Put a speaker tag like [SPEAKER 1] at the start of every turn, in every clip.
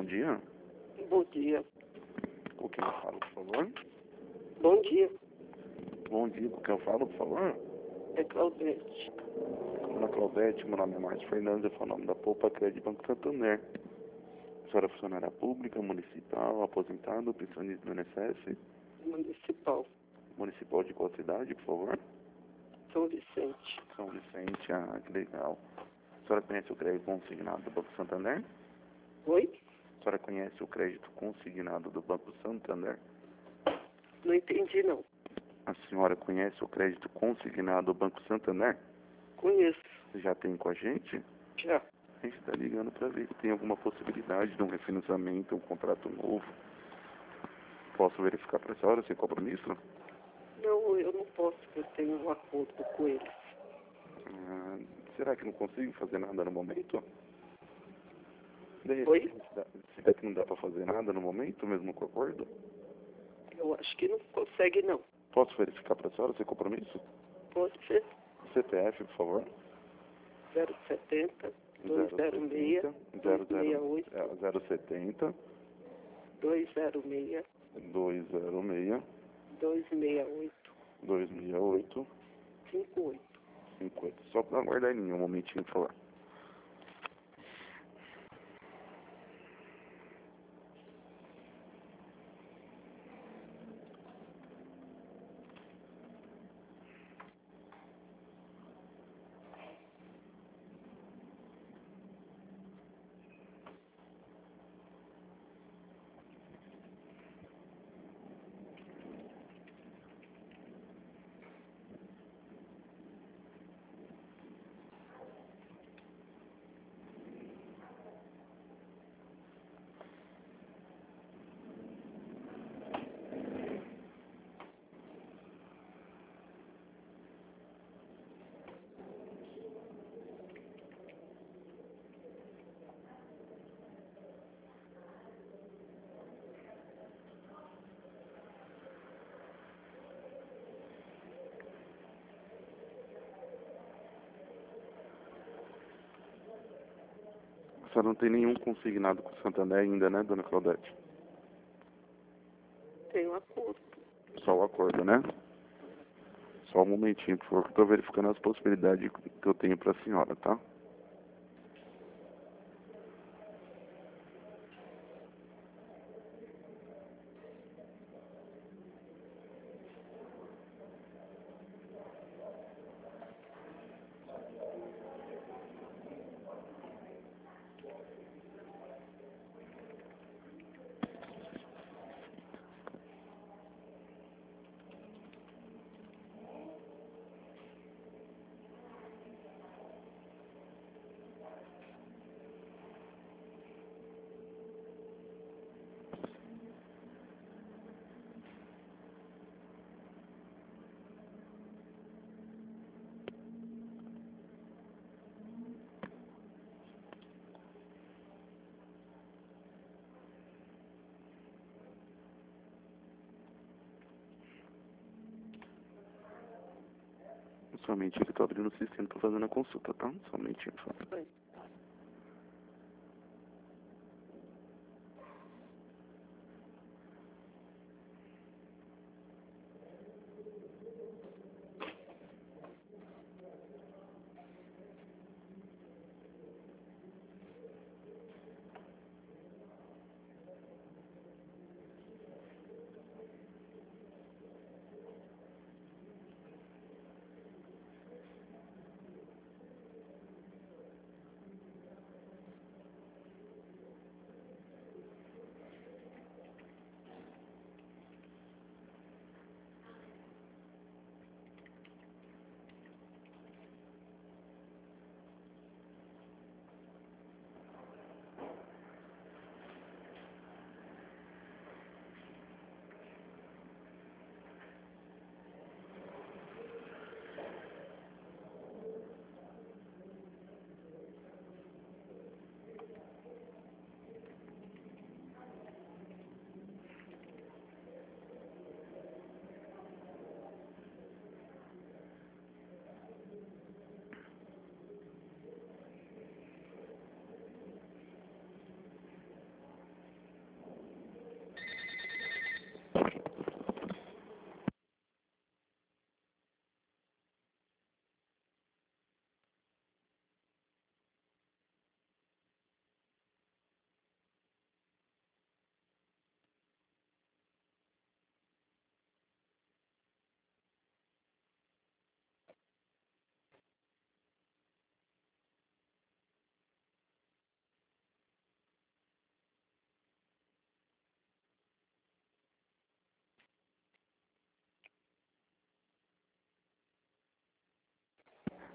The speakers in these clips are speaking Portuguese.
[SPEAKER 1] dia.
[SPEAKER 2] Bom dia.
[SPEAKER 1] Com quem eu falo, por favor?
[SPEAKER 2] Bom dia.
[SPEAKER 1] Bom dia, com quem eu falo, por favor?
[SPEAKER 2] É Claudete.
[SPEAKER 1] Dona Claudete, meu nome é Márcio Fernandes, eu falo o nome da Poupa Crédito Banco Santander. A senhora é funcionária pública, municipal, aposentado, pensionista do INSS?
[SPEAKER 2] Municipal.
[SPEAKER 1] Municipal de qual cidade, por favor?
[SPEAKER 2] São Vicente.
[SPEAKER 1] São Vicente, que legal. A senhora conhece o crédito consignado do Banco Santander?
[SPEAKER 2] Oi?
[SPEAKER 1] A senhora conhece o crédito consignado do Banco Santander?
[SPEAKER 2] Não entendi, não.
[SPEAKER 1] A senhora conhece o crédito consignado do Banco Santander?
[SPEAKER 2] Conheço.
[SPEAKER 1] Já tem com a gente?
[SPEAKER 2] Já.
[SPEAKER 1] A gente está ligando para ver se tem alguma possibilidade de um refinanciamento, um contrato novo. Posso verificar para a senhora sem compromisso?
[SPEAKER 2] Não, eu não posso, porque eu tenho um acordo com eles.
[SPEAKER 1] Será que não consigo fazer nada no momento? De
[SPEAKER 2] Oi?
[SPEAKER 1] repente, será que não dá para fazer nada no momento, mesmo com o acordo?
[SPEAKER 2] Eu acho que não consegue, não.
[SPEAKER 1] Posso verificar para a senhora sem compromisso?
[SPEAKER 2] Pode ser
[SPEAKER 1] CPF, por favor.
[SPEAKER 2] 070 206 268
[SPEAKER 1] 070
[SPEAKER 2] 206
[SPEAKER 1] 206
[SPEAKER 2] 268
[SPEAKER 1] 268
[SPEAKER 2] 58.
[SPEAKER 1] 50. Só para aguardar em um momentinho, por favor. A senhora não tem nenhum consignado com o Santander ainda, né, dona Claudete?
[SPEAKER 2] Tenho acordo.
[SPEAKER 1] Só o acordo, né? Só um momentinho, por favor, que eu estou verificando as possibilidades que eu tenho para a senhora, tá? Somente ele está abrindo o sistema para fazer a consulta, tá? Somente, por favor.
[SPEAKER 2] Oi.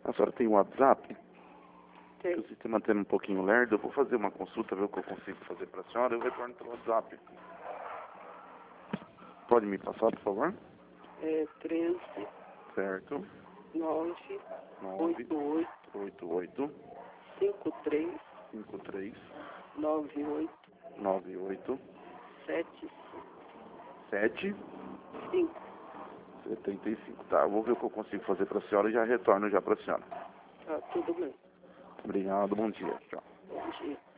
[SPEAKER 1] A senhora tem WhatsApp?
[SPEAKER 2] Tem.
[SPEAKER 1] O sistema tendo um pouquinho lerdo, eu vou fazer uma consulta, ver o que eu consigo fazer para a senhora, eu retorno pelo WhatsApp. Pode me passar, por favor?
[SPEAKER 2] É 13
[SPEAKER 1] Certo.
[SPEAKER 2] 9
[SPEAKER 1] 9,
[SPEAKER 2] 88
[SPEAKER 1] 88,
[SPEAKER 2] 53
[SPEAKER 1] 53,
[SPEAKER 2] 98
[SPEAKER 1] 98,
[SPEAKER 2] 7
[SPEAKER 1] 7,
[SPEAKER 2] 5.
[SPEAKER 1] 75. Tá, eu vou ver o que eu consigo fazer para a senhora e já retorno já para a senhora.
[SPEAKER 2] Tá tudo bem.
[SPEAKER 1] Obrigado, bom dia. Tchau.
[SPEAKER 2] Bom dia.